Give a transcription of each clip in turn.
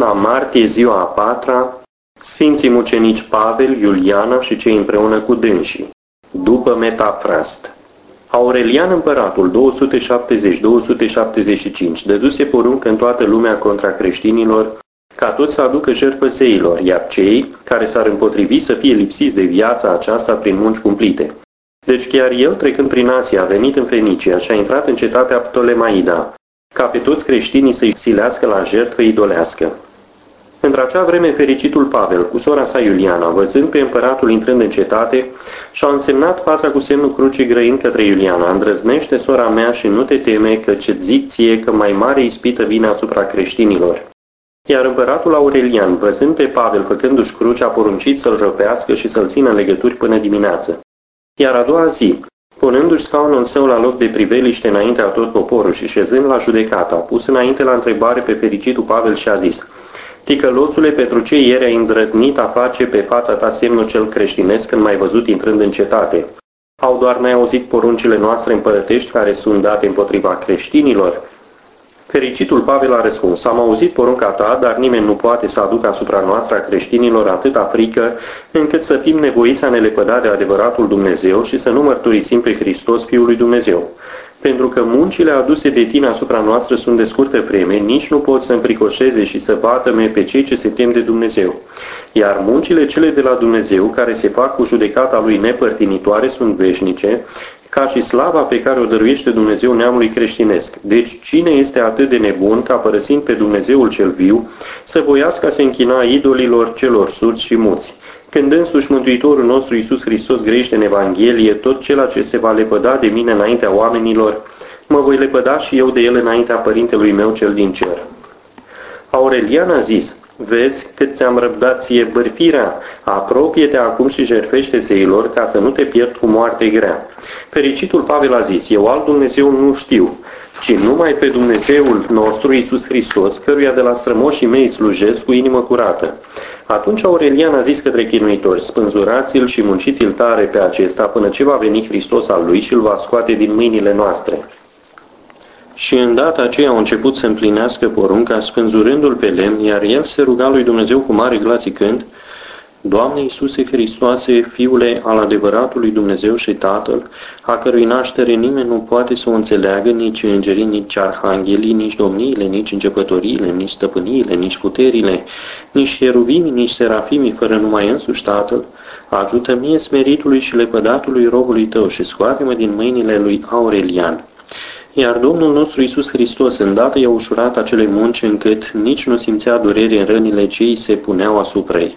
luna martie, ziua a patra, Sfinții Mucenici Pavel, Iuliana și cei împreună cu dânsii. După metafrast. Aurelian împăratul 270-275 dăduse poruncă în toată lumea contra creștinilor ca toți să aducă jertfă zeilor, iar cei care s-ar împotrivi să fie lipsiți de viața aceasta prin munci cumplite. Deci chiar el, trecând prin Asia, a venit în Fenicia și a intrat în cetatea Ptolemaida, ca pe toți creștinii să-i silească la jertfă idolească. Într-acea vreme, fericitul Pavel, cu sora sa Iuliana, văzând pe împăratul intrând în cetate, și-a însemnat fața cu semnul crucii grăind către Iuliana: îndrăznește, sora mea, și nu te teme, că ce-ți zic ție că mai mare ispită vine asupra creștinilor. Iar împăratul Aurelian, văzând pe Pavel făcându-și cruce, a poruncit să-l răpească și să-l țină în legături până dimineață. Iar a doua zi, punându-și scaunul său la loc de priveliște înaintea tot poporul și șezând la judecată, a pus înainte la întrebare pe fericitul Pavel și a zis: ticălosule, pentru ce ieri ai îndrăznit a face pe fața ta semnul cel creștinesc când m-ai văzut intrând în cetate? Au doar n-ai auzit poruncile noastre împărătești care sunt date împotriva creștinilor? Fericitul Pavel a răspuns: am auzit porunca ta, dar nimeni nu poate să aducă asupra noastră a creștinilor atâta frică, încât să fim nevoiți a ne lepăda de adevăratul Dumnezeu și să nu mărturisim pe Hristos, Fiul lui Dumnezeu. Pentru că muncile aduse de tine asupra noastră sunt de scurtă vreme, nici nu pot să înfricoșeze și să vătăme pe cei ce se tem de Dumnezeu. Iar muncile cele de la Dumnezeu, care se fac cu judecata lui nepărtinitoare, sunt veșnice, ca și slava pe care o dăruiește Dumnezeu neamului creștinesc. Deci cine este atât de nebun ca, părăsind pe Dumnezeul cel viu, să voiască să închina idolilor celor surzi și muți? Când însuși Mântuitorul nostru Iisus Hristos grăiește în Evanghelie: tot cel ce se va lepăda de mine înaintea oamenilor, mă voi lepăda și eu de el înaintea Părintelui meu cel din cer. Aurelian a zis: vezi cât ți-am răbdat ție bârfirea, apropie-te acum și jertfește zeilor, ca să nu te pierd cu moarte grea. Fericitul Pavel a zis: eu alt Dumnezeu nu știu, ci numai pe Dumnezeul nostru Iisus Hristos, căruia de la strămoșii mei slujesc cu inimă curată. Atunci Aurelian a zis către chinuitori: spânzurați-l și munciți-l tare pe acesta până ce va veni Hristos al lui și îl va scoate din mâinile noastre. Și îndată aceea au început să împlinească porunca, spânzurându-l pe lemn, iar el se ruga lui Dumnezeu cu mare glas zicând: Doamne Iisuse Hristoase, Fiule al adevăratului Dumnezeu și Tatăl, a cărui naștere nimeni nu poate să o înțeleagă, nici îngerii, nici arhanghelii, nici domniile, nici începătoriile, nici stăpâniile, nici puterile, nici cheruvimii, nici serafimii, fără numai însuși Tatăl, ajută mie smeritului și lepădatului robului Tău și scoate-mă din mâinile lui Aurelian. Iar Domnul nostru Iisus Hristos îndată i-a ușurat acele munci încât nici nu simțea durere în rănile ce îi se puneau asupra ei.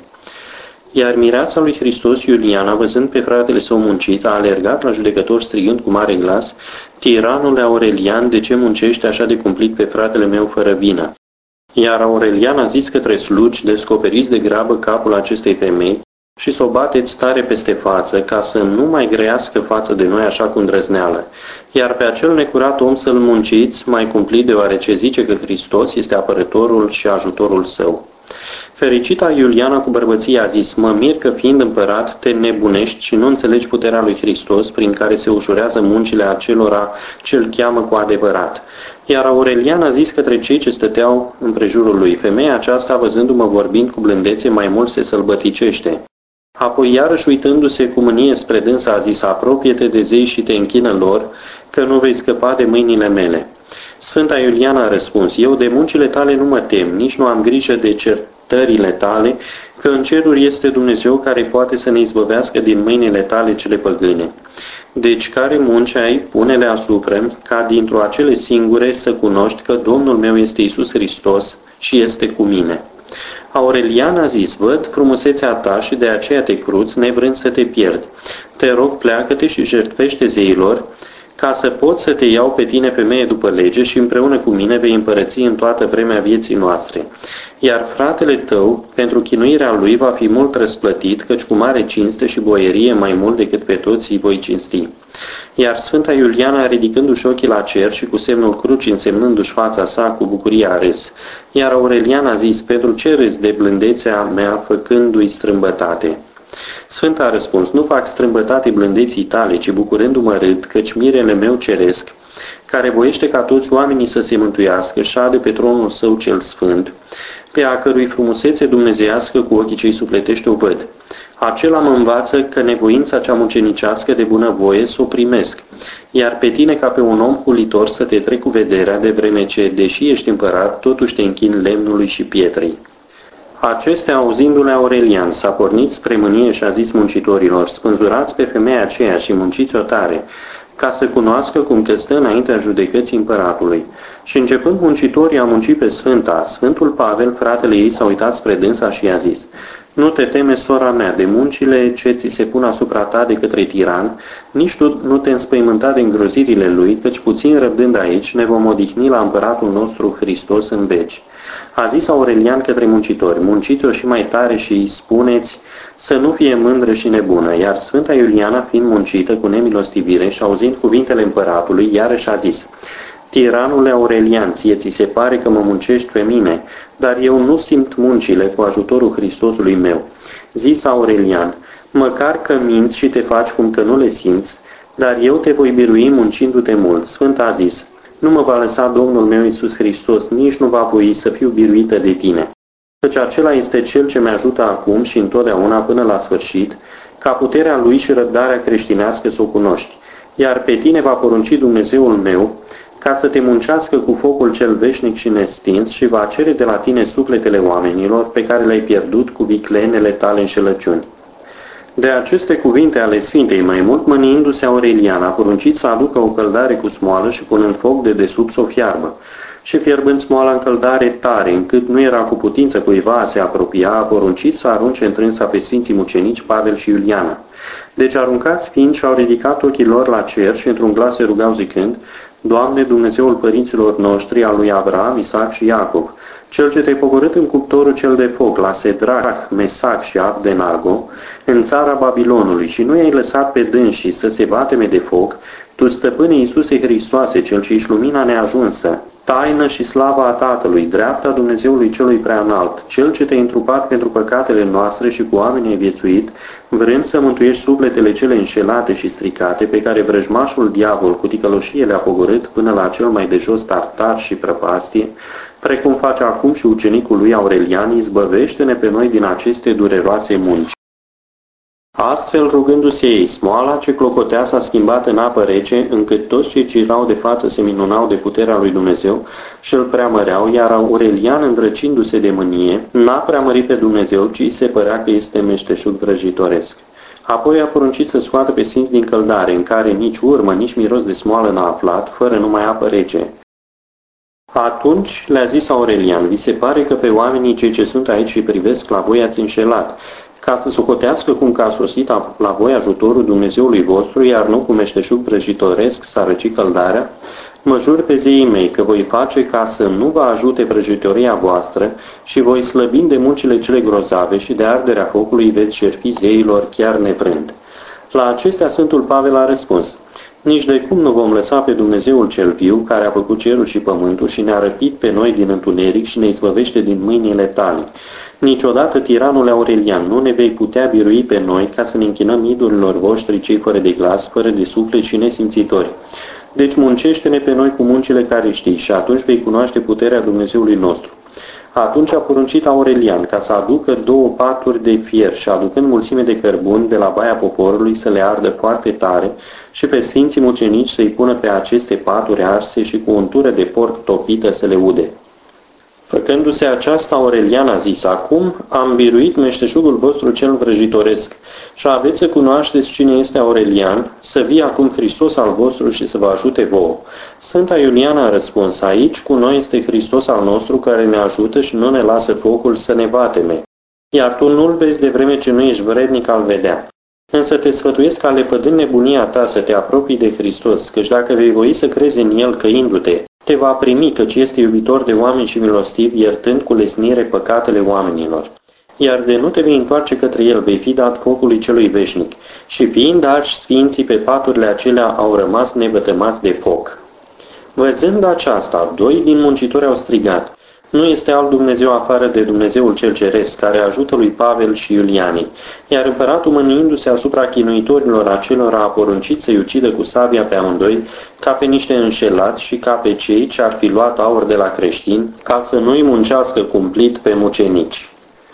Iar mireasa lui Hristos, Iuliana, văzând pe fratele său muncit, a alergat la judecător strigând cu mare glas: tiranule Aurelian, de ce muncești așa de cumplit pe fratele meu fără vină? Iar Aurelian a zis către slugi: descoperiți de grabă capul acestei femei și să o bateți tare peste față, ca să nu mai grăiască față de noi așa cu îndrăzneală. Iar pe acel necurat om să-l munciți mai cumplit, deoarece zice că Hristos este apărătorul și ajutorul său. Fericita Iuliana cu bărbăție a zis: mă mir că, fiind împărat, te nebunești și nu înțelegi puterea lui Hristos, prin care se ușurează muncile acelora ce-l cheamă cu adevărat. Iar Aurelian a zis către cei ce stăteau împrejurul lui: femeia aceasta, văzându-mă vorbind cu blândețe, mai mult se sălbăticește. Apoi, iarăși uitându-se cu mânie spre dânsa, a zis: apropie-te de zei și te închină lor, că nu vei scăpa de mâinile mele. Sfânta Iuliana a răspuns: eu de muncile tale nu mă tem, nici nu am grijă de certările tale, că în ceruri este Dumnezeu care poate să ne izbăvească din mâinile tale cele păgâne. Deci care munci ai, pune-le asupra, ca dintr-o acele singure să cunoști că Domnul meu este Iisus Hristos și este cu mine. Aurelian a zis: văd frumusețea ta și de aceea te cruți, nevrând să te pierd. Te rog, pleacă-te și jertfește zeilor, ca să pot să te iau pe tine, femeie după lege, și împreună cu mine vei împărăți în toată vremea vieții noastre. Iar fratele tău, pentru chinuirea lui, va fi mult răsplătit, căci cu mare cinste și boierie mai mult decât pe toți îi voi cinsti. Iar Sfânta Iuliana, ridicându-și ochii la cer și cu semnul crucii însemnându-și fața sa, cu bucurie a râs. Iar Aurelian a zis: pentru ce râzi de blândețea mea, făcându-i strâmbătate? Sfânta a răspuns: nu fac strâmbătate blândeții tale, ci bucurându-mă râd, căci mirele meu ceresc, care voiește ca toți oamenii să se mântuiască, șade pe tronul său cel sfânt, pe a cărui frumusețe dumnezeiască cu ochii cei sufletești o văd. Acela mă învață că nevoința cea mucenicească de bunăvoie s-o primesc, iar pe tine ca pe un om hulitor să te trec cu vederea, de vreme ce, deși ești împărat, totuși te închin lemnului și pietrei. Acestea, auzindu-le Aurelian, s-a pornit spre mânie și a zis muncitorilor: spânzurați pe femeia aceea și munciți-o tare, ca să cunoască cum că stă înaintea judecății împăratului. Și începând muncitorii a munci pe Sfânta, Sfântul Pavel, fratele ei, s-a uitat spre dânsa și i-a zis: nu te teme, sora mea, de muncile ce ți se pun asupra ta de către tiran, nici tu nu te înspăimânta de îngrozirile lui, căci puțin răbdând aici ne vom odihni la împăratul nostru Hristos în veci. A zis Aurelian către muncitori: munciți-o și mai tare și îi spuneți să nu fie mândră și nebună. Iar Sfânta Iuliana, fiind muncită cu nemilostivire și auzind cuvintele împăratului, iarăși a zis: tiranule Aurelian, ție ți se pare că mă muncești pe mine, dar eu nu simt muncile cu ajutorul Hristosului meu. Zis Aurelian: măcar că minți și te faci cum că nu le simți, dar eu te voi birui muncindu-te mult. Sfânta a zis: nu mă va lăsa Domnul meu Iisus Hristos, nici nu va voi să fiu biruită de tine, căci acela este Cel ce mi-ajută acum și întotdeauna până la sfârșit, ca puterea Lui și răbdarea creștinească să o cunoști. Iar pe tine va porunci Dumnezeul meu, ca să te muncească cu focul cel veșnic și nestins și va cere de la tine sufletele oamenilor pe care le-ai pierdut cu viclenele tale înșelăciuni. De aceste cuvinte ale Sfintei, mai mult mâniindu-se Aurelian, a poruncit să aducă o căldare cu smoală și punând foc de desubt să o fiarbă. Și fierbând smoala în căldare tare, încât nu era cu putință cuiva a se apropia, a poruncit să arunce întrânsa pe Sfinții Mucenici Pavel și Iuliana. Deci aruncați fiind și-au ridicat ochii lor la cer și într-un glas se rugau zicând: Doamne, Dumnezeul părinților noștri, al lui Abraham, Isaac și Iacov, Cel ce te-ai pogorât în cuptorul cel de foc, la Sedrach, Mesac și Abdenago, în țara Babilonului, și nu i-ai lăsat pe dânsii să se vateme de foc, Tu, Stăpâne Iisuse Hristoase, Cel ce ești lumina neajunsă, taină și slava a Tatălui, dreapta Dumnezeului Celui Preanalt, Cel ce te-ai întrupat pentru păcatele noastre și cu oameni ai viețuit, vrând să mântuiești sufletele cele înșelate și stricate, pe care vrăjmașul diavol cu ticăloșie le-a pogorât până la cel mai de jos tartar și prăpastie, precum face acum și ucenicul lui Aurelian, izbăvește-ne pe noi din aceste dureroase munci. Astfel, rugându-se ei, smoala ce clocotea s-a schimbat în apă rece, încât toți cei ce erau de față se minunau de puterea lui Dumnezeu și îl preamăreau, iar Aurelian, îndrăcindu-se de mânie, n-a preamărit pe Dumnezeu, ci se părea că este meșteșug vrăjitoresc. Apoi a poruncit să scoată pe sfinți din căldare, în care nici urmă, nici miros de smoală n-a aflat, fără numai apă rece. Atunci le-a zis Aurelian: vi se pare că pe oamenii cei ce sunt aici și privesc la voi ați înșelat, ca să socotească cum că a sosit la voi ajutorul Dumnezeului vostru, iar nu cu meșteșug vrăjitoresc s-a răcit căldarea? Mă jur pe zeii mei că voi face ca să nu vă ajute vrăjitoria voastră și voi slăbind de muncile cele grozave și de arderea focului veți șerpi zeilor chiar nevrând. La acestea Sfântul Pavel a răspuns: nici de cum nu vom lăsa pe Dumnezeul cel viu, care a făcut cerul și pământul și ne-a răpit pe noi din întuneric și ne izbăvește din mâinile tale. Niciodată, tiranul Aurelian, nu ne vei putea birui pe noi ca să ne închinăm idolilor voștri cei fără de glas, fără de suflet și nesimțitori. Deci muncește-ne pe noi cu muncile care știi și atunci vei cunoaște puterea Dumnezeului nostru. Atunci a poruncit Aurelian ca să aducă 2 paturi de fier și, aducând mulțime de cărbuni de la baia poporului, să le ardă foarte tare și pe Sfinții Mucenici să-i pună pe aceste paturi arse și cu untură de porc topită să le ude. Făcându-se aceasta, Aurelian a zis: acum am biruit meșteșugul vostru cel vrăjitoresc și aveți să cunoașteți cine este Aurelian, să vie acum Hristos al vostru și să vă ajute vouă. Sfânta Iuliana a răspuns: aici cu noi este Hristos al nostru care ne ajută și nu ne lasă focul să ne vateme, iar tu nu-l vezi de vreme ce nu ești vrednic al vedea. Însă te sfătuiesc ca lepădând nebunia ta să te apropii de Hristos, căci dacă vei voi să crezi în El căindu-te, te va primi, căci este iubitor de oameni și milostiv, iertând cu lesnire păcatele oamenilor. Iar de nu te vei întoarce către El, vei fi dat focului celui veșnic. Și fiind arși sfinții pe paturile acelea au rămas nevătămați de foc. Văzând aceasta, 2 din muncitori au strigat: Nu este alt Dumnezeu afară de Dumnezeul cel ceresc, care ajută lui Pavel și Iulianii. Iar împăratul, mâniindu-se asupra chinuitorilor acelora, a poruncit să-i ucidă cu sabia pe amândoi, ca pe niște înșelați și ca pe cei ce ar fi luat aur de la creștini, ca să nu-i muncească cumplit pe mucenici.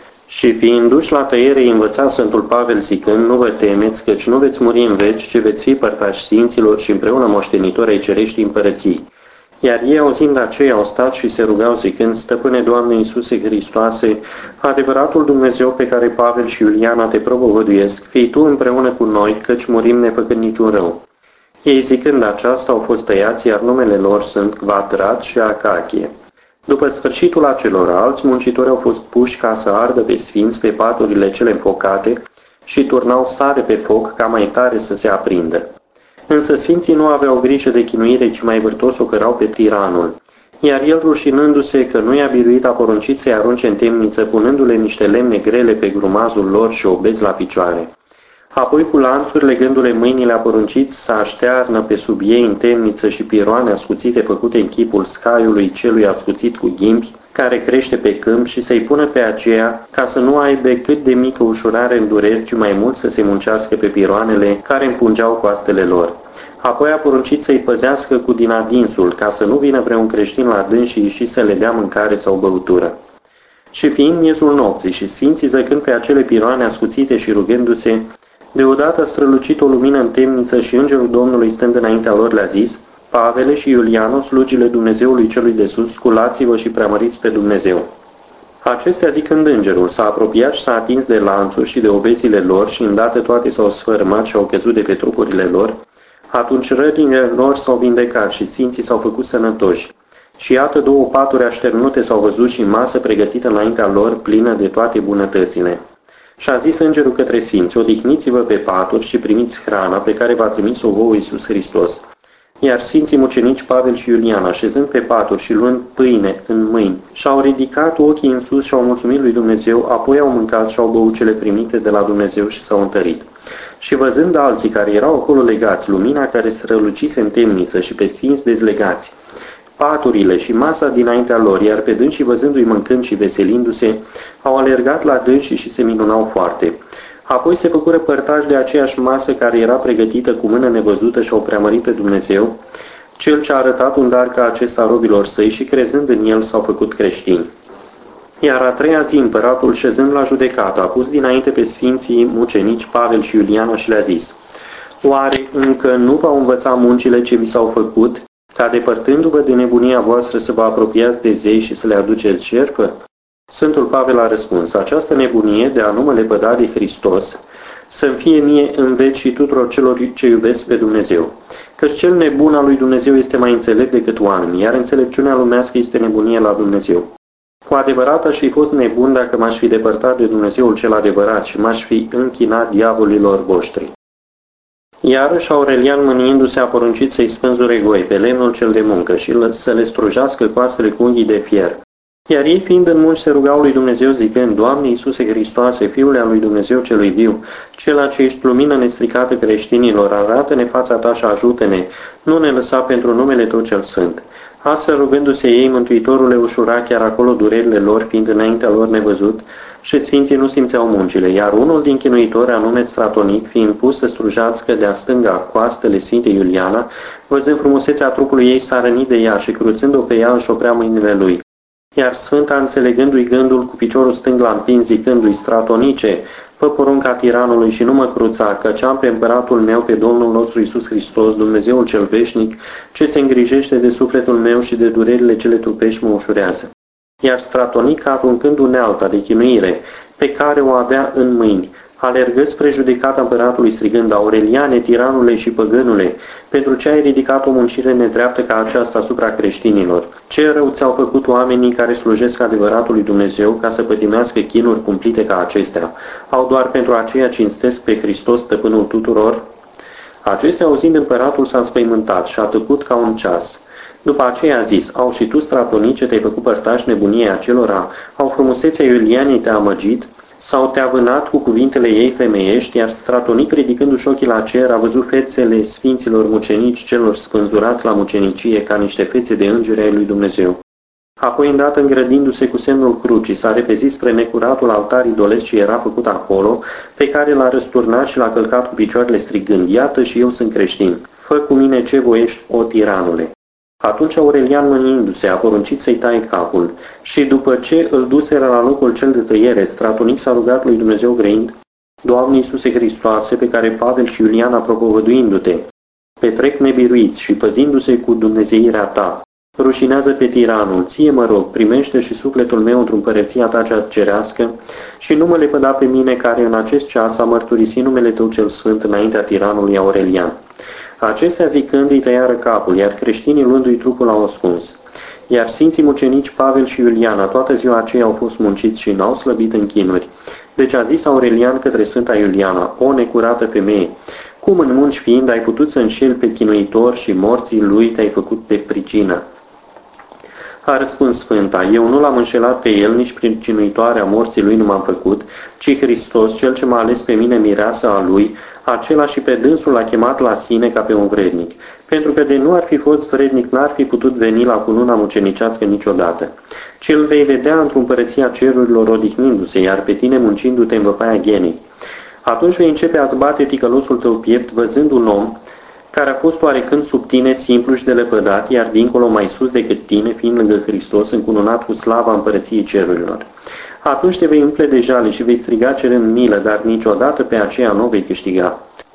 Și fiind duși la tăiere, îi învăța Sfântul Pavel zicând: nu vă temeți, căci nu veți muri în veci, ci veți fi părtași sfinților și împreună moștenitori ai cerești împărății. Iar ei, auzind aceea, au stat și se rugau zicând: Stăpâne, Doamne Iisuse Hristoase, adevăratul Dumnezeu pe care Pavel și Iuliana te propovăduiesc, fii Tu împreună cu noi, căci murim nefăcând niciun rău. Ei, zicând aceasta, au fost tăiați, iar numele lor sunt Quadrat și Acachie. După sfârșitul acelor, alți muncitori au fost puși ca să ardă pe sfinți pe paturile cele înfocate și turnau sare pe foc ca mai tare să se aprindă. Însă sfinții nu aveau grijă de chinuire, ci mai vârtos o cărau pe tiranul. Iar el, rușinându-se că nu i-a biruit, a poruncit să-i arunce în temniță, punându-le niște lemne grele pe grumazul lor și obezi la picioare. Apoi, cu lanțuri, legându-le mâinile, a poruncit să aștearnă pe sub ei în temniță și piroane ascuțite făcute în chipul scaiului celui ascuțit cu ghimbi, care crește pe câmp, și să-i pună pe aceea, ca să nu aibă cât de mică ușurare în dureri, ci mai mult să se muncească pe piroanele care împungeau coastele lor. Apoi a poruncit să-i păzească cu din adinsul, ca să nu vină vreun creștin la dânsii și să le dea mâncare sau băutură. Și fiind miezul nopții și sfinții zăcând pe acele piroane ascuțite și rugându-se, deodată a strălucit o lumină în temniță și îngerul Domnului, stând înaintea lor, le-a zis: Pavele și Iuliano, slugile Dumnezeului celui de sus, sculați-vă și preamăriți pe Dumnezeu. Acestea, zicând îngerul, s-a apropiat și s-a atins de lanțuri și de obezile lor și îndată toate s-au sfărâmat și au căzut de pe trupurile lor. Atunci rănile lor s-au vindecat și sfinții s-au făcut sănătoși. Și iată, două paturi așternute s-au văzut și masă pregătită înaintea lor, plină de toate bunătățile. Și a zis îngerul către sfinți: odihniți-vă pe paturi și primiți hrana pe care v-a trimis-o vouă Iisus Hristos. Iar sfinții mucenici Pavel și Iulian, așezând pe paturi și luând pâine în mâini, și-au ridicat ochii în sus și au mulțumit lui Dumnezeu, apoi au mâncat și au băut cele primite de la Dumnezeu și s-au întărit. Și văzând alții care erau acolo legați, lumina care strălucise în temniță și pe sfinți dezlegați, paturile și masa dinaintea lor, iar pe dânsii, văzându-i mâncând și veselindu-se, au alergat la dânsii și se minunau foarte. Apoi se făcură părtași de aceeași masă care era pregătită cu mână nevăzută și au preamărit pe Dumnezeu, Cel ce a arătat un dar ca acesta robilor săi, și crezând în el s-au făcut creștini. Iar a treia zi, împăratul, șezând la judecată, a pus dinainte pe sfinții mucenici Pavel și Iuliana și le-a zis: oare încă nu v-au învățat muncile ce vi s-au făcut, ca depărtându-vă de nebunia voastră să vă apropiați de zei și să le aduceți jertfă? Sfântul Pavel a răspuns: această nebunie de a nu mă lepăda de Hristos să-mi fie mie în veci și tuturor celor ce iubesc pe Dumnezeu. Căci cel nebun al lui Dumnezeu este mai înțelept decât oamenii, iar înțelepciunea lumească este nebunie la Dumnezeu. Cu adevărat aș fi fost nebun dacă m-aș fi depărtat de Dumnezeul cel adevărat și m-aș fi închinat diavolilor voștri. Iarăși Aurelian, mâniindu-se, a poruncit să-i spânzure goi pe lemnul cel de muncă și să le strujească coastele cu unghii de fier. Iar ei, fiind în munci, se rugau lui Dumnezeu zicând: Doamne Iisuse Hristoase, Fiule al lui Dumnezeu celui viu, Cel ce ești lumină nestricată creștinilor, arată-ne fața Ta și ajută-ne, nu ne lăsa pentru numele Tău cel sfânt. Astfel, rugându-se ei, Mântuitorul le ușura chiar acolo durerile lor, fiind înaintea lor nevăzut, și sfinții nu simțeau muncile, iar unul din chinuitori, anume Stratonic, fiind pus să strujească de-a stânga coastele Sfintei Iuliana, văzând frumusețea trupului ei, s-a rănit de ea și, cruțând-o pe ea, își oprea mâinile lui. Iar Sfânta, înțelegându-i gândul, cu piciorul stâng l-a împins, zicându-i: Stratonice, fă porunca tiranului și nu mă cruța, căci am pe împăratul meu, pe Domnul nostru Iisus Hristos, Dumnezeul cel veșnic, ce se îngrijește de sufletul meu și de durerile cele trupești mă ușurează. Iar Stratonic, aruncând unealta de chinuire pe care o avea în mâini, alergă spre judecata împăratului strigând: Aureliane, tiranule și păgânule, pentru ce ai ridicat o muncire nedreaptă ca aceasta asupra creștinilor? Ce rău ți-au făcut oamenii care slujesc adevăratului Dumnezeu ca să pătimească chinuri cumplite ca acestea? Au doar pentru aceea cinstesc pe Hristos, stăpânul tuturor? Acestea, auzind, împăratul s-a înspăimântat și a tăcut ca un ceas. După aceea a zis: au și tu, Stratonice, te-ai făcut părtaș nebuniei acelora? Au frumusețea Iulianei te-a amăgit? Sau te-a vânat cu cuvintele ei femeiești? Iar Stratonic, ridicându-și ochii la cer, a văzut fețele sfinților mucenici celor spânzurați la mucenicie ca niște fețe de îngeri ai lui Dumnezeu. Apoi, îndată îngrădindu-se cu semnul crucii, s-a repezit spre necuratul altar idolesc ce era făcut acolo, pe care l-a răsturnat și l-a călcat cu picioarele strigând: Iată și eu sunt creștin, fă cu mine ce voiești, o tiranule. Atunci Aurelian, mâniindu-se, a poruncit să-i taie capul și după ce îl duseră la locul cel de tăiere, Stratonic s-a rugat lui Dumnezeu grăind: Doamne Iisuse Hristoase, pe care Pavel și Iulian, propovăduindu-te, petrec nebiruiți și păzindu-se cu dumnezeirea ta, rușinează pe tiranul, ție mă rog, primește și sufletul meu într-o împărăția ta cea cerească și nu mă lepăda pe mine care în acest ceas a mărturisit numele tău cel sfânt înaintea tiranului Aurelian. Acestea zicând îi tăiară capul, iar creștinii luându-i trupul l-au ascuns. Iar sfinții mucenici Pavel și Iuliana toată ziua aceea au fost munciți și n-au slăbit în chinuri. Deci a zis Aurelian către Sfânta Iuliana: O necurată femeie, cum în munci fiind ai putut să înșeli pe chinuitor și morții lui te-ai făcut de pricină? A răspuns Sfânta: Eu nu l-am înșelat pe el, nici pricinuitoarea morții lui nu m-am făcut, ci Hristos, cel ce m-a ales pe mine mireasă a lui, acela și pe dânsul l-a chemat la sine ca pe un vrednic. Pentru că de nu ar fi fost vrednic, n-ar fi putut veni la cununa mucenicească niciodată. Ci îl vei vedea într-o împărăția cerurilor odihnindu-se, iar pe tine muncindu-te în văpaia ghenii. Atunci vei începe a-ți bate ticălosul tău piept, văzând un om care a fost oarecând sub tine, simplu și de lepădat, iar dincolo mai sus decât tine, fiind lângă Hristos, încununat cu slava împărăției cerurilor. Atunci te vei umple de jale și vei striga cerând milă, dar niciodată pe aceea nu vei câștiga.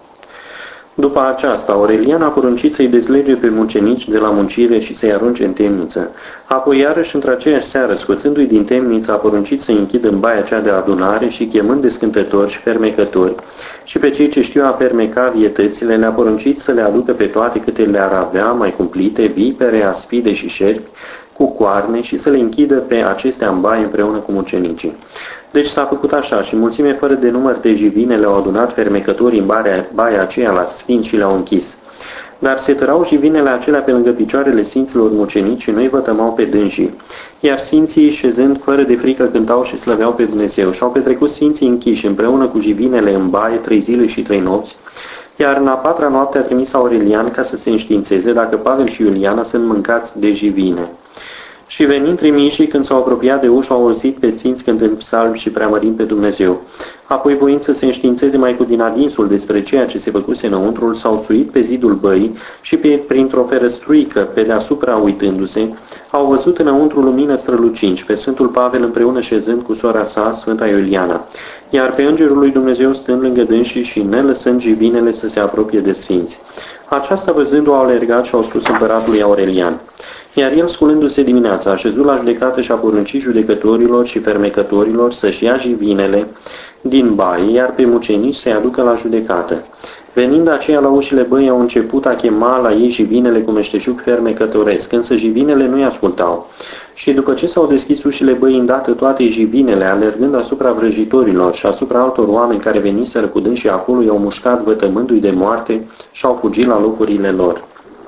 După aceasta, Aurelian a poruncit să-i dezlege pe mucenici de la muncire și să-i arunce în temniță. Apoi, iarăși, într-aceeași seară, scoțându-i din temniță, a poruncit să-i închidă în baia cea de adunare și, chemând descântători și fermecători, și pe cei ce știu a fermeca vietățile, le-a poruncit să le aducă pe toate câte le-ar avea mai cumplite, vipere, aspide și șerpi, cu coarne, și să le închidă pe acestea în baie împreună cu mucenicii. Deci s-a făcut așa și mulțime fără de număr de jivine le-au adunat fermecătorii în baia aceea la sfinți și le-au închis. Dar se tărau jivinele acelea pe lângă picioarele sfinților mucenici și nu-i vătămau pe dânsii. Iar sfinții, șezând fără de frică, cântau și slăveau pe Dumnezeu. Și-au petrecut sfinții închiși împreună cu jivinele în baie 3 zile și 3 nopți, iar în a 4-a noapte a trimis Aurelian ca să se înștiințeze dacă Pavel și Iuliana sunt mâncați de jivine. Și venind trimișii, când s-au apropiat de ușă, au auzit pe sfinți cântând psalmi și preamărind pe Dumnezeu. Apoi, voind să se înștiințeze mai cu din adinsul despre ceea ce se făcuse înăuntrul, s-au suit pe zidul băii și printr-o ferăstruică, pe deasupra uitându-se, au văzut înăuntru lumină strălucinci, pe Sfântul Pavel împreună șezând cu sora sa, Sfânta Iuliana, iar pe Îngerul lui Dumnezeu stând lângă dânsii și nelăsând jivinele să se apropie de sfinți. Aceasta văzându-o au alergat și au spus împăratului Aurelian. Iar el, sculându-se dimineața, a șezut la judecată și a poruncit judecătorilor și fermecătorilor să-și ia jivinele din baie, iar pe mucenici să-i aducă la judecată. Venind aceea la ușile băii, au început a chema la ei jivinele cu meșteșug fermecătoresc, însă jivinele nu-i ascultau. Și după ce s-au deschis ușile băii îndată toate jivinele, alergând asupra vrăjitorilor și asupra altor oameni care veniseră cu dânsii acolo, i-au mușcat vătămându-i de moarte și au fugit la locurile lor.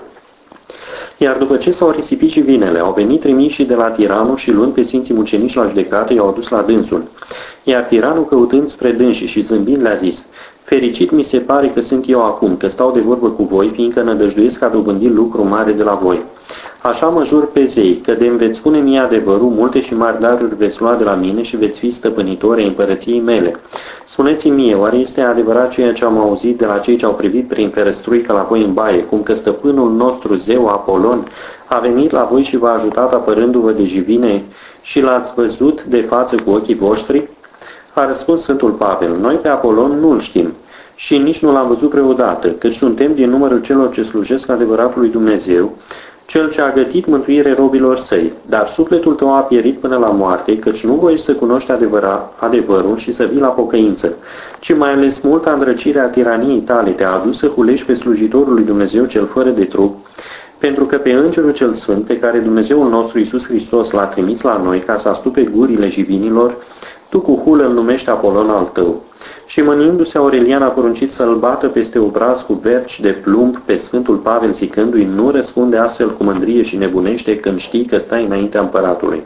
Iar după ce s-au risipit jivinele, au venit trimișii de la tiranul și luând pe sfinții mucenici la judecată, i-au adus la dânsul. Iar tiranul, căutând spre dânsii și zâmbind, le-a zis: Fericit mi se pare că sunt eu acum, că stau de vorbă cu voi, fiindcă nădăjduiesc a dobândi lucru mare de la voi. Așa mă jur pe zei, că de-mi veți spune mie adevărul, multe și mari daruri veți lua de la mine și veți fi stăpânitori ai împărăției mele. Spuneți-mi mie, oare este adevărat ceea ce am auzit de la cei ce au privit prin ferăstruică la voi în baie, cum că stăpânul nostru zeu Apolon a venit la voi și v-a ajutat apărându-vă de jivine și l-ați văzut de față cu ochii voștri? A răspuns Sfântul Pavel: Noi pe Apolon nu-l știm și nici nu l-am văzut vreodată, căci suntem din numărul celor ce slujesc adevăratului Dumnezeu, Cel ce a gătit mântuire robilor săi, dar sufletul tău a pierit până la moarte, căci nu voi să cunoști adevărul și să vii la pocăință, ci mai ales multa îndrăcire a tiraniei tale te-a adus să hulești pe slujitorul lui Dumnezeu cel fără de trup, pentru că pe Îngerul cel Sfânt, pe care Dumnezeul nostru Iisus Hristos l-a trimis la noi ca să astupe gurile jivinilor, tu cu hulă îl numești Apolon al tău. Și mâniindu-se, Aurelian a poruncit să-l bată peste obraz cu verci de plumb pe Sfântul Pavel, zicându-i: Nu răspunde astfel cu mândrie și nebunește când știi că stai înaintea împăratului.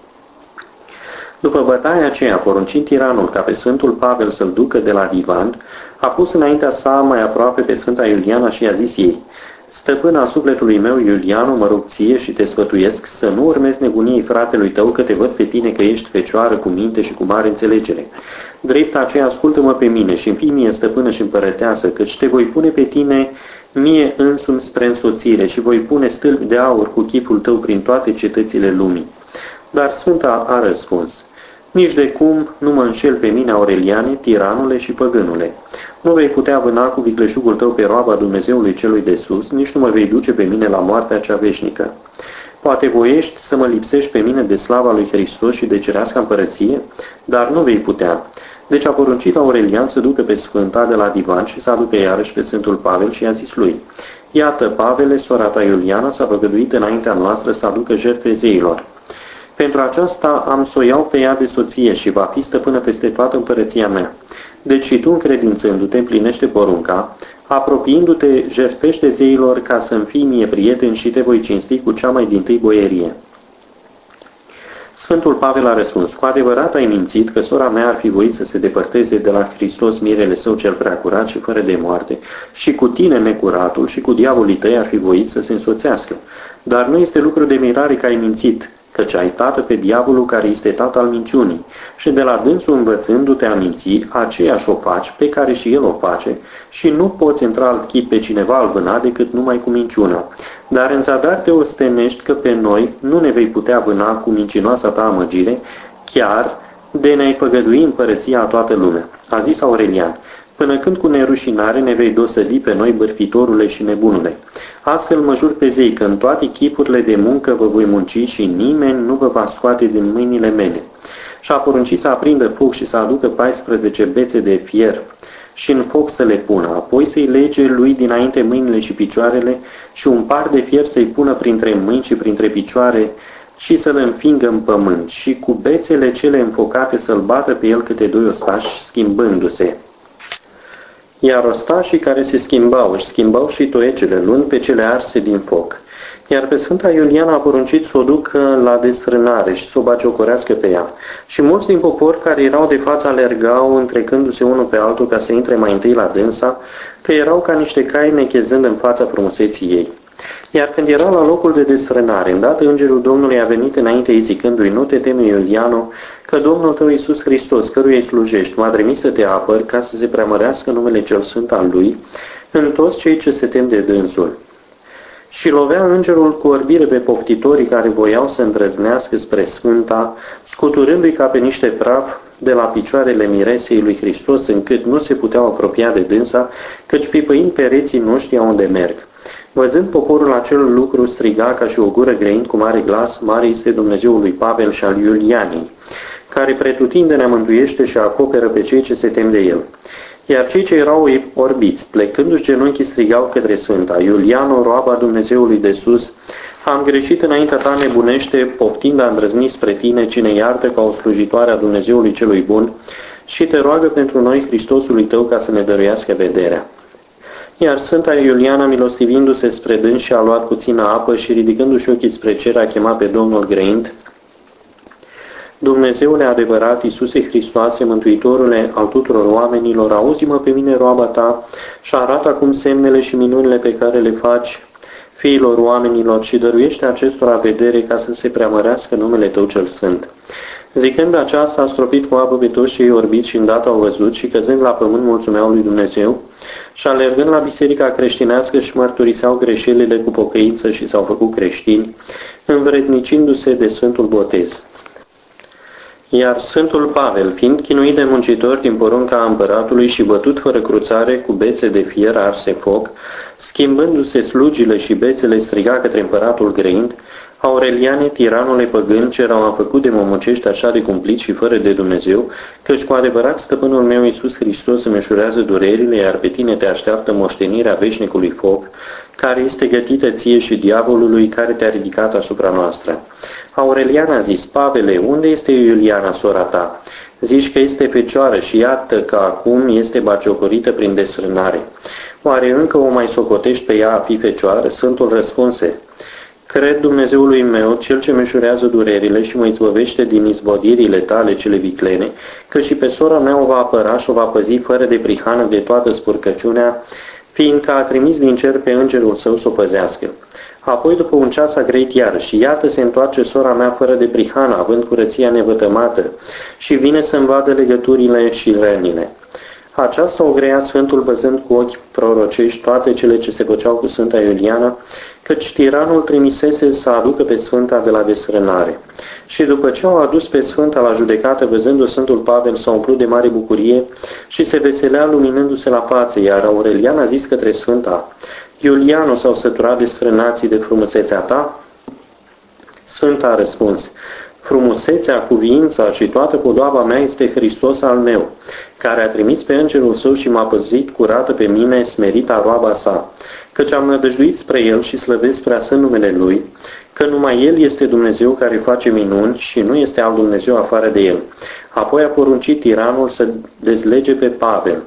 După bătaia aceea, poruncind tiranul ca pe Sfântul Pavel să-l ducă de la divan, a pus înaintea sa mai aproape pe Sfânta Iuliana și i-a zis ei: Stăpâna sufletului meu, Iuliano, mă rog ție și te sfătuiesc să nu urmezi nebuniei fratelui tău, că te văd pe tine că ești fecioară cu minte și cu mare înțelegere. Drept aceea ascultă-mă pe mine și fii mie stăpână și împărăteasă, căci te voi pune pe tine mie însumi spre însoțire și voi pune stâlpi de aur cu chipul tău prin toate cetățile lumii. Dar Sfânta a răspuns: nici de cum nu mă înșel pe mine, Aureliane, tiranule și păgânule. Nu vei putea vâna cu vicleșugul tău pe roaba Dumnezeului celui de sus, nici nu mă vei duce pe mine la moartea cea veșnică. Poate voiești să mă lipsești pe mine de slava lui Hristos și de cerească împărăție, dar nu vei putea. Deci a poruncit Aurelian să ducă pe Sfânta de la divan și să aducă iarăși pe Sfântul Pavel și a zis lui: iată, Pavele, sora ta Iuliana s-a făgăduit înaintea noastră să aducă jertfe zeilor. Pentru aceasta am să o iau pe ea de soție și va fi stăpână peste toată împărăția mea. Deci și tu, încredințându-te, împlinește porunca, apropiindu-te, jertfește zeilor ca să-mi fii mie prieten și te voi cinsti cu cea mai dintâi boierie. Sfântul Pavel a răspuns: cu adevărat ai mințit că sora mea ar fi voit să se depărteze de la Hristos, mirele său cel preacurat și fără de moarte, și cu tine, necuratul, și cu diavolii tăi ar fi voit să se însoțească. Dar nu este lucru de mirare că ai mințit, căci ai tată pe diavolul care este tată al minciunii, și de la dânsul învățându-te a minți, aceeași o faci pe care și el o face, și nu poți intra alt chip pe cineva al vâna decât numai cu minciuna. Dar în zadar te ostenești că pe noi nu ne vei putea vâna cu mincinoasa ta amăgire, chiar de ne-ai făgădui împărăția a toată lumea. A zis Aurelian: până când cu nerușinare ne vei dosădi pe noi, bârfitorule și nebunule. Astfel mă jur pe zei că în toate chipurile de muncă vă voi munci și nimeni nu vă va scoate din mâinile mele. Și a poruncit să aprindă foc și să aducă 14 bețe de fier și în foc să le pună, apoi să-i lege lui dinainte mâinile și picioarele și un par de fier să-i pună printre mâini și printre picioare și să-l înfingă în pământ și cu bețele cele înfocate să-l bată pe el câte 2 ostași, schimbându-se. Iar ostașii care se schimbau, își schimbau și toiegele luând pe cele arse din foc. Iar pe Sfânta Iuliana a poruncit să o ducă la desfrânare și să o bagiocorească pe ea. Și mulți din popor care erau de față alergau, întrecându-se unul pe altul ca să intre mai întâi la dânsa, că erau ca niște cai nechezând în fața frumuseții ei. Iar când era la locul de desfrânare, îndată îngerul Domnului a venit înainte ei zicându-i: nu te teme, Iuliano, că Domnul tău Iisus Hristos, căruia îi slujești, m-a trimis să te apăr ca să se preamărească numele cel sfânt al Lui în toți cei ce se tem de dânsul. Și lovea îngerul cu orbire pe poftitorii care voiau să îndrăznească spre Sfânta, scuturându-i ca pe niște praf de la picioarele miresei lui Hristos, încât nu se puteau apropia de dânsa, căci pipăind pereții nu știau unde merg. Văzând poporul acel lucru, striga ca și o gură grăind cu mare glas: mare este Dumnezeul lui Pavel și al Iulianei, care pretutindene mântuiește și acoperă pe cei ce se tem de el. Iar cei ce erau orbiți, plecându-și genunchii, strigau către Sfânta: Iuliano, roaba Dumnezeului de sus, am greșit înaintea ta, nebunește, poftind a îndrăzni spre tine, cine iartă ca o slujitoare a Dumnezeului celui bun, și te roagă pentru noi Hristosului tău ca să ne dăruiască vederea. Iar Sfânta Iuliana, milostivindu-se spre dâns, și a luat puțină apă și ridicându-și ochii spre cer a chemat pe Domnul grăind: Dumnezeule adevărat, Iisuse Hristoase, Mântuitorule al tuturor oamenilor, auzi-mă pe mine, roaba ta, și arată acum semnele și minunile pe care le faci fiilor oamenilor și dăruiește acestora vedere ca să se preamărească numele Tău cel Sfânt. Zicând aceasta, a stropit cu apă pe toți cei orbiți și îndată au văzut și căzând la pământ mulțumeau lui Dumnezeu și alergând la biserica creștinească și mărturiseau greșelile cu pocăință și s-au făcut creștini, învrednicindu-se de Sfântul Botez. Iar Sfântul Pavel, fiind chinuit de muncitori din porunca împăratului și bătut fără cruțare cu bețe de fier arse foc, schimbându-se slugile și bețele, striga către împăratul grăind: Aureliane, tiranule păgân, ce r-au făcut de momocești așa de cumplit și fără de Dumnezeu, căci cu adevărat stăpânul meu Iisus Hristos îmi ușurează durerile, iar pe tine te așteaptă moștenirea veșnicului foc, care este gătită ție și diavolului care te-a ridicat asupra noastră. Aurelian a zis: Pavele, unde este Iuliana, sora ta? Zici că este fecioară și iată că acum este bagiocorită prin desfrânare. Oare încă o mai socotești pe ea a fi fecioară? Sfântul răspunse: Cred Dumnezeului meu, Cel ce mășurează durerile și mă izbăvește din izbodirile tale cele viclene, că și pe sora mea o va apăra și o va păzi fără de prihană de toată spurcăciunea fiindcă a trimis din cer pe îngerul său să o păzească. Apoi, după un ceas, a grăit iarăși, iată se întoarce sora mea fără de prihană, având curăția nevătămată, și vine să-mi vadă legăturile și rănile. Aceasta o greia Sfântul văzând cu ochi prorocești toate cele ce se făceau cu Sfânta Iuliana, căci tiranul trimisese să aducă pe Sfânta de la desfrânare. Și după ce au adus pe Sfânta la judecată, văzându Sfântul Pavel, s-a umplut de mare bucurie și se veselea luminându-se la față, iar Aurelian a zis către Sfânta: Iulianu, s-au săturat desfrânații de frumusețea ta? Sfânta a răspuns: frumusețea, cuviința și toată podoaba mea este Hristos al meu, care a trimis pe îngerul său și m-a păzit curată pe mine, smerita roaba sa, căci am nădăjduit spre el și slăvesc prea sfânt numele lui, că numai el este Dumnezeu care face minuni și nu este alt Dumnezeu afară de el. Apoi a poruncit tiranul să dezlege pe Pavel.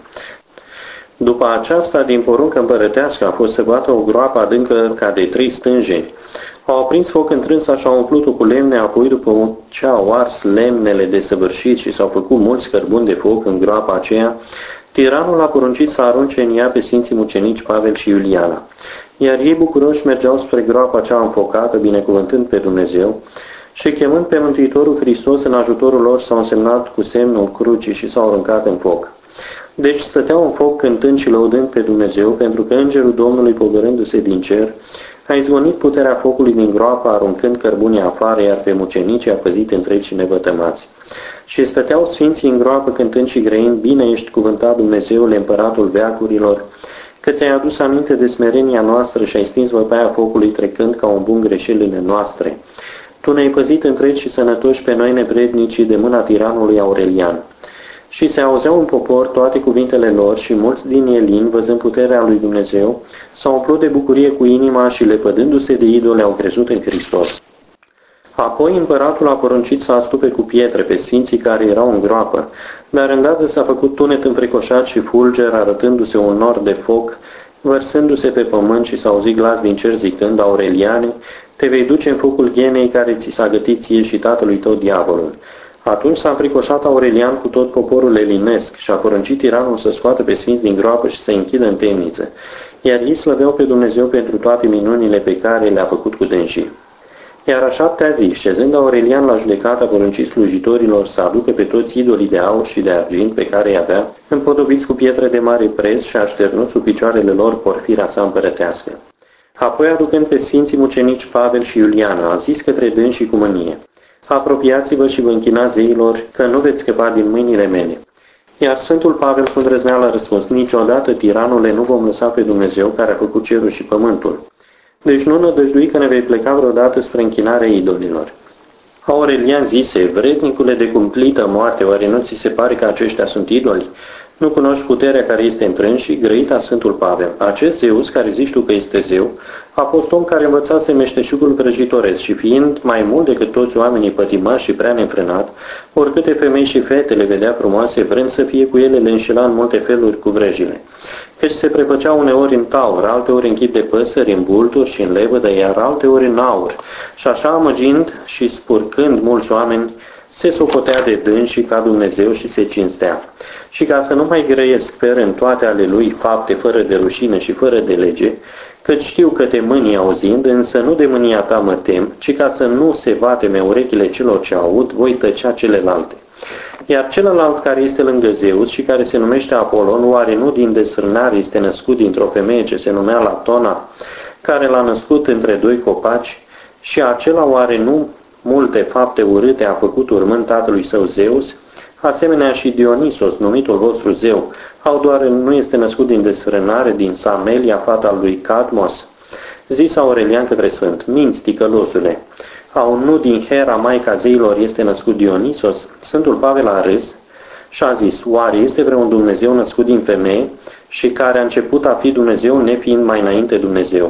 După aceasta, din poruncă împărătească, a fost să bată o groapă adâncă ca de 3 stânjeni. Au aprins foc întrânsa și au umplut-o cu lemne, apoi după ce au ars lemnele de săvârșit și s-au făcut mulți cărbuni de foc în groapa aceea, tiranul a poruncit să arunce în ea pe sfinții mucenici Pavel și Iuliana. Iar ei bucuroși mergeau spre groapa cea înfocată, binecuvântând pe Dumnezeu, și chemând pe Mântuitorul Hristos în ajutorul lor, s-au însemnat cu semnul crucii și s-au aruncat în foc. Deci stăteau în foc cântând și lăudând pe Dumnezeu, pentru că îngerul Domnului, pogorându-se din cer, a izgonit puterea focului din groapă, aruncând cărbunii afară, iar pe mucenicii a păzit întregi și nevătămați. Și stăteau sfinții în groapă cântând și grăind: bine ești cuvântat, Dumnezeule, împăratul veacurilor, că ți-ai adus aminte de smerenia noastră și ai stins văpaia focului, trecând ca un bun greșelile noastre. Tu ne-ai păzit întregi și sănătoși pe noi nevrednicii de mâna tiranului Aurelian. Și se auzeau în popor toate cuvintele lor și mulți din elini, văzând puterea lui Dumnezeu, s-au umplut de bucurie cu inima și, lepădându-se de idole, au crezut în Hristos. Apoi împăratul a poruncit să astupe cu pietre pe sfinții care erau în groapă, dar îndată s-a făcut tunet înfricoșat și fulger, arătându-se un nor de foc, vărsându-se pe pământ, și s-a auzit glas din cer zicând: Aureliane, te vei duce în focul ghenei care ți s-a gătit ție și tatălui tău diavolul. Atunci s-a înfricoșat Aurelian cu tot poporul elinesc și a poruncit tiranul să scoată pe sfinți din groapă și să închidă în temniță, iar ei slăveau pe Dumnezeu pentru toate minunile pe care le-a făcut cu dânsii. Iar a 7-a zi, șezând Aurelian la judecată, a poruncit slujitorilor să aducă pe toți idolii de aur și de argint pe care îi avea, împodobiți cu pietre de mare preț, și a șternut sub picioarele lor porfirea sa împărătească. Apoi, aducând pe sfinții mucenici Pavel și Iuliana, a zis către dânsii cu mânie: apropiați-vă și vă închinați zeilor, că nu veți scăpa din mâinile mele. Iar Sfântul Pavel cu îndrăzneală a răspuns: niciodată, tiranule, nu vom lăsa pe Dumnezeu care a făcut cerul și pământul. Deci nu nădăjdui că ne vei pleca vreodată spre închinarea idolilor. Aurelian zise: vrednicule de cumplită moarte, oare nu ți se pare că aceștia sunt idoli? Nu cunoști puterea care este întrânși? Grăita Sfântul Pavel: acest Zeus, care zici tu că este zeu, a fost om care învățase meșteșugul vrăjitoresc și, fiind mai mult decât toți oamenii pătimași și prea neînfrânat, oricâte femei și fete le vedea frumoase, vrând să fie cu ele, le înșela în multe feluri cu vrăjile. Căci se prefăcea uneori în taur, alteori în chip de păsări, în vulturi și în lebădă, iar alteori în aur, și așa, amăgind și spurcând mulți oameni, se socotea de dânsi ca Dumnezeu și se cinstea. Și ca să nu mai grăiesc pe rând toate ale lui fapte fără de rușine și fără de lege, căci știu că te mâni auzind, însă nu de mânia ta mă tem, ci ca să nu se vateme urechile celor ce aud, voi tăcea celelalte. Iar celălalt care este lângă Zeus și care se numește Apolon, oare nu din desfrânare este născut dintr-o femeie ce se numea Latona, care l-a născut între 2 copaci, și acela oare nu multe fapte urâte a făcut urmând tatălui său Zeus? Asemenea și Dionisos, numitul vostru zeu, au doar nu este născut din desfrânare, din Samelia, fata lui Cadmos? Zis Aurelian către Sfânt: minți, ticălosule, au nu din Hera, maica zeilor, este născut Dionisos? Sfântul Pavel a râs și a zis: oare este vreun Dumnezeu născut din femeie și care a început a fi Dumnezeu nefiind mai înainte Dumnezeu?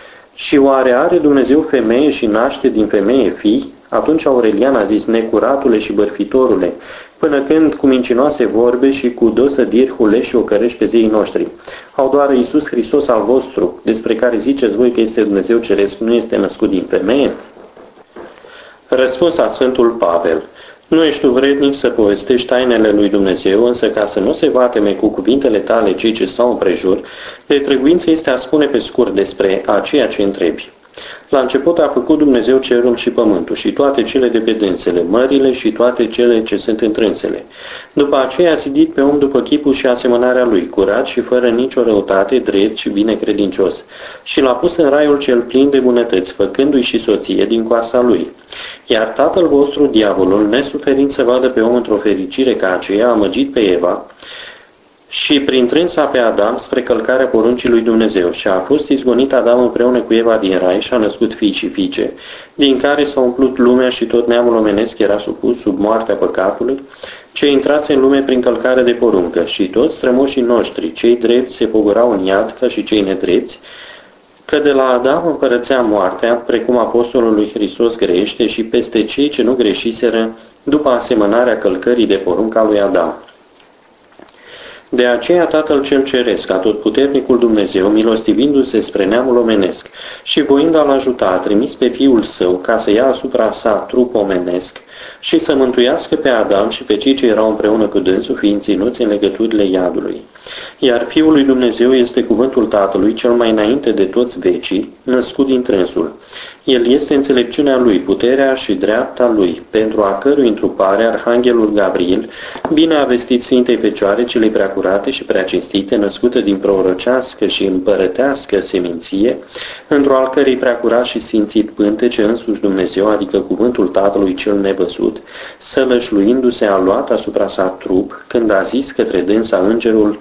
Și oare are Dumnezeu femeie și naște din femeie fii? Atunci Aurelian a zis: necuratule și bărfitorule, până când cu mincinoase vorbe și cu dosădiri hulești și ocărești pe zeii noștri. Au doar Iisus Hristos al vostru, despre care ziceți voi că este Dumnezeu ceresc, nu este născut din femeie? Răspuns a Sfântul Pavel: Nu ești tu vrednic să povestești tainele lui Dumnezeu, însă ca să nu se vateme cu cuvintele tale cei ce stau împrejur, de trebuință este a spune pe scurt despre aceea ce întrebi. La început a făcut Dumnezeu cerul și pământul și toate cele de pe dânsele, mările și toate cele ce sunt întrânsele. După aceea a zidit pe om după chipul și asemănarea lui, curat și fără nicio răutate, drept și binecredincios. Și l-a pus în raiul cel plin de bunătăți, făcându-i și soție din coasta lui. Iar tatăl vostru, diavolul, nesuferind să vadă pe om într-o fericire ca aceea, a amăgit pe Eva, și prin trânsa pe Adam spre călcarea poruncii lui Dumnezeu și a fost izgonit Adam împreună cu Eva din rai și a născut fii și fiice, din care s-a umplut lumea și tot neamul omenesc era supus sub moartea păcatului, cei intrați în lume prin călcare de poruncă și toți strămoșii noștri, cei drepți se pogorau în iad ca și cei nedrepți, că de la Adam împărățea moartea, precum apostolul lui Hristos grește și peste cei ce nu greșiseră după asemănarea călcării de porunca lui Adam. De aceea Tatăl cel Ceresc, atotputernicul Dumnezeu, milostivindu-se spre neamul omenesc și voind a-l ajuta, a trimis pe Fiul Său ca să ia asupra sa trup omenesc și să mântuiască pe Adam și pe cei ce erau împreună cu dânsul, fiind ținuți în legăturile iadului. Iar Fiul lui Dumnezeu este cuvântul Tatălui cel mai înainte de toți vecii, născut din trânsul. El este înțelepciunea lui, puterea și dreapta lui, pentru a cărui întrupare Arhanghelul Gabriel, bine a vestit Sfintei Fecioare celei preacurate și preacinstite, născută din prorocească și împărătească seminție, într-o al cărei preacurat și sfințit pântece însuși Dumnezeu, adică cuvântul Tatălui cel nevăzut, sălășluindu-se a luat asupra sa trup, când a zis către dânsa îngerul: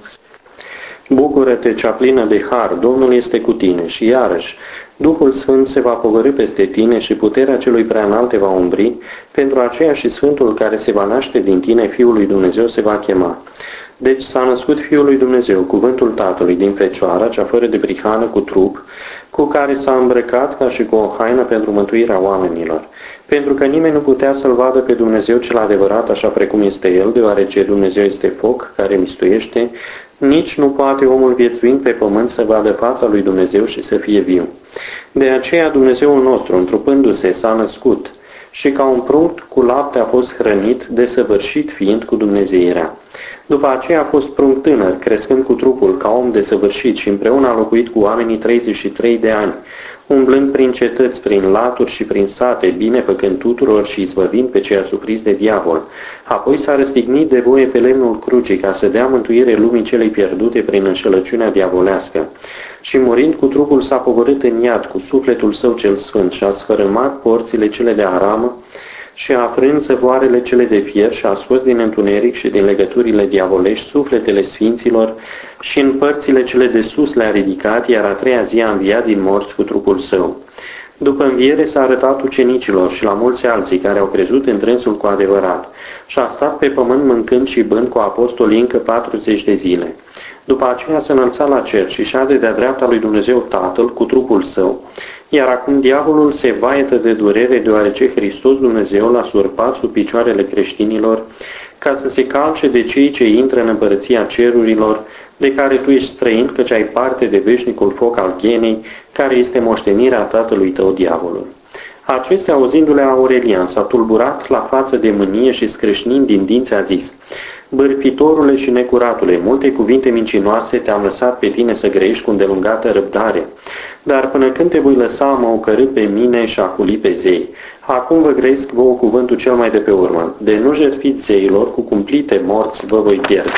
Bucură-te, cea plină de har, Domnul este cu tine. Și iarăși, Duhul Sfânt se va pogorî peste tine și puterea celui preanalt te va umbri, pentru aceea și Sfântul care se va naște din tine, Fiul lui Dumnezeu, se va chema. Deci s-a născut Fiul lui Dumnezeu, cuvântul Tatălui, din Fecioara, cea fără de prihană cu trup, cu care s-a îmbrăcat ca și cu o haină pentru mântuirea oamenilor. Pentru că nimeni nu putea să-L vadă pe Dumnezeu cel adevărat așa precum este El, deoarece Dumnezeu este foc care mistuiește, nici nu poate omul viețuind pe pământ să vadă fața lui Dumnezeu și să fie viu. De aceea Dumnezeul nostru, întrupându-se, s-a născut și ca un prunct cu lapte a fost hrănit, desăvârșit fiind cu dumnezeirea. După aceea a fost prunct tânăr, crescând cu trupul ca om desăvârșit și împreună a locuit cu oamenii 33 de ani, umblând prin cetăți, prin laturi și prin sate, bine făcând tuturor și izbăvind pe cei asupriți de diavol. Apoi s-a răstignit de voie pe lemnul crucii ca să dea mântuire lumii celei pierdute prin înșelăciunea diavolească. Și murind cu trupul s-a pogorât în iad cu sufletul său cel sfânt și a sfărâmat porțile cele de aramă și a frânt zăvoarele cele de fier și a scos din întuneric și din legăturile diavolești sufletele sfinților și în părțile cele de sus le-a ridicat, iar a treia zi a înviat din morți cu trupul său. După înviere s-a arătat ucenicilor și la mulți alții care au crezut în trânsul cu adevărat și a stat pe pământ mâncând și bând cu apostolii încă 40 de zile. După aceea s-a înălțat la cer și șade de-a dreapta lui Dumnezeu Tatăl cu trupul său, iar acum diavolul se vaietă de durere deoarece Hristos Dumnezeu l-a surpat sub picioarele creștinilor ca să se calce de cei ce intră în împărăția cerurilor, de care tu ești străin, căci ai parte de veșnicul foc al ghenei, care este moștenirea tatălui tău diavolul. Acestea, auzindu-le Aurelian, s-a tulburat la față de mânie și scrâșnind din dinți a zis: Bârfitorule și necuratule, multe cuvinte mincinoase te-am lăsat pe tine să grești cu îndelungată răbdare, dar până când te voi lăsa mă ocărât pe mine și a culi pe zei. Acum vă grăiesc vouă cuvântul cel mai de pe urmă: de nu jertfiți zeilor, cu cumplite morți vă voi pierde.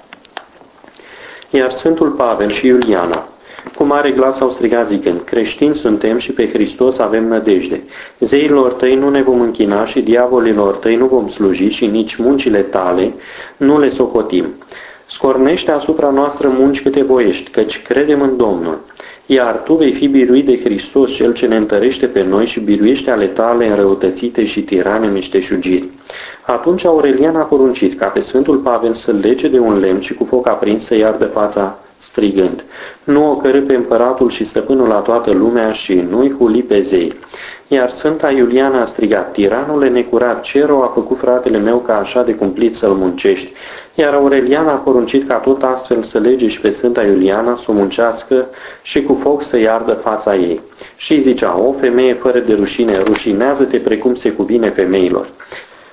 Iar Sfântul Pavel și Iuliana cu mare glas au strigat zicând: creștini suntem și pe Hristos avem nădejde. Zeilor tăi nu ne vom închina și diavolilor tăi nu vom sluji și nici muncile tale nu le socotim. Scornește asupra noastră munci câte voiești, căci credem în Domnul. Iar tu vei fi biruit de Hristos, Cel ce ne întărește pe noi și biruiește ale tale înrăutățite și tirane mișteșugiri. Atunci Aurelian a poruncit ca pe Sfântul Pavel să-l lege de un lemn și cu foc aprins să iardă fața, strigând: nu ocărî pe împăratul și stăpânul la toată lumea și nu-i huli pe zei. Iar Sfânta Iuliana a strigat: tiranule necurat, ce rău a făcut fratele meu ca așa de cumplit să-l muncești? Iar Aurelian a poruncit ca tot astfel să lege și pe Sfânta Iuliana să o muncească și cu foc să iardă fața ei. Și zicea: o femeie fără de rușine, rușinează-te precum se cuvine femeilor.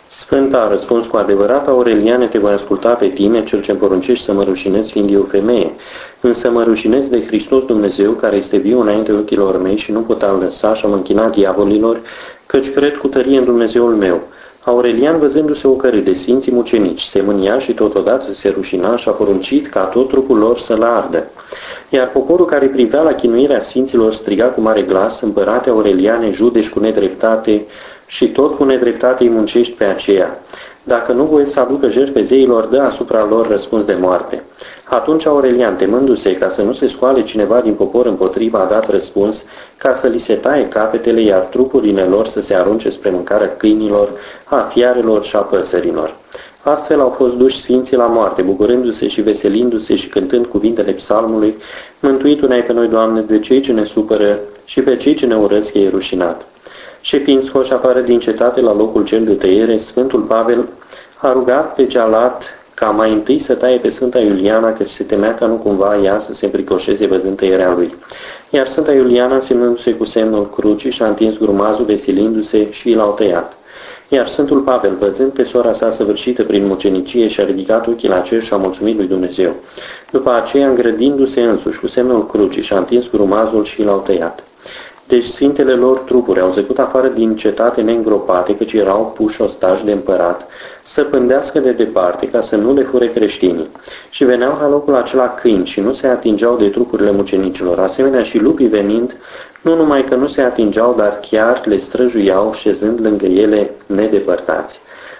Sfânta a răspuns: cu adevărat, Aureliane, te voi asculta pe tine, cel ce-mi poruncești să mă rușinez fiind eu femeie. Însă mă rușinez de Hristos Dumnezeu, care este viu înainte ochilor mei și nu pot al lăsa și am închinat diavolilor, căci cred cu tărie în Dumnezeul meu. Aurelian, văzându-se ocărât de sfinții mucenici, se mânia și totodată se rușina și a poruncit ca tot trupul lor să-l ardă. Iar poporul care privea la chinuirea sfinților striga cu mare glas: împărate Aureliane, judeci cu nedreptate și tot cu nedreptate îi muncești pe aceea. Dacă nu voie să aducă jertfe zeilor, dă asupra lor răspuns de moarte. Atunci Aurelian, temându-se ca să nu se scoale cineva din popor împotriva, a dat răspuns ca să li se taie capetele, iar trupurile lor să se arunce spre mâncarea câinilor, a fiarelor și a păsărilor. Astfel au fost duși sfinții la moarte, bucurându-se și veselindu-se și cântând cuvintele psalmului: mântuitu ne-ai pe noi, Doamne, de cei ce ne supără și pe cei ce ne urăsc e rușinat. Și fiind scoși afară din cetate la locul cel de tăiere, Sfântul Pavel a rugat pe Cealat ca mai întâi să taie pe Sfânta Iuliana, căci se temea ca nu cumva ea să se înfricoșeze văzând tăierea lui. Iar Sfânta Iuliana, semnându-se cu semnul crucii, și-a întins grumazul veselindu-se și l-au tăiat. Iar Sfântul Pavel, văzând pe sora sa săvârșită prin mucenicie, și-a ridicat ochii la cer și a mulțumit lui Dumnezeu. După aceea, îngrădindu-se însuși cu semnul crucii, și-a întins grumazul și l-au tăiat. Deci sfintele lor trupuri au zăcut afară din cetate neîngropate, căci erau puși ostași de împărat, să pândească de departe, ca să nu le fure creștinii. Și veneau la locul acela câini și nu se atingeau de trupurile mucenicilor, asemenea și lupii venind, nu numai că nu se atingeau, dar chiar le străjuiau, șezând lângă ele nedepărtați.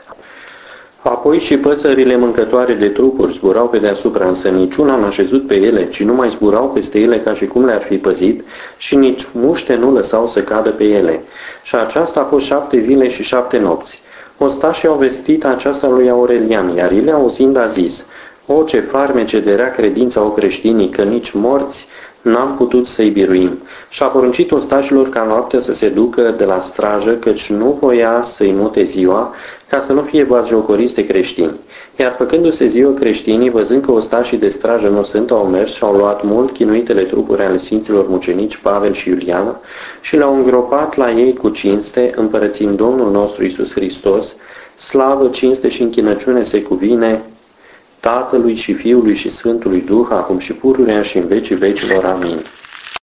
Apoi și păsările mâncătoare de trupuri zburau pe deasupra, însă niciuna n-a șezut pe ele, ci numai zburau peste ele ca și cum le-ar fi păzit, și nici muște nu lăsau să cadă pe ele. Și aceasta a fost 7 zile și 7 nopți. Ostașii au vestit aceasta lui Aurelian, iar el, auzind, a zis: o, ce farmece de rea credința o creștinii, că nici morți n-am putut să-i biruim. Și a poruncit ostașilor ca noaptea să se ducă de la strajă, căci nu voia să-i mute ziua, ca să nu fie batjocoriți de creștini. Iar făcându-se ziua, creștinii, văzând că ostașii de strajă nu sunt, au mers și au luat mult chinuitele trupuri ale sfinților mucenici Pavel și Iuliana și le-au îngropat la ei cu cinste, împărățind Domnul nostru Iisus Hristos, slavă, cinste și închinăciune se cuvine Tatălui și Fiului și Sfântului Duh, acum și pururea și în vecii vecilor. Amin.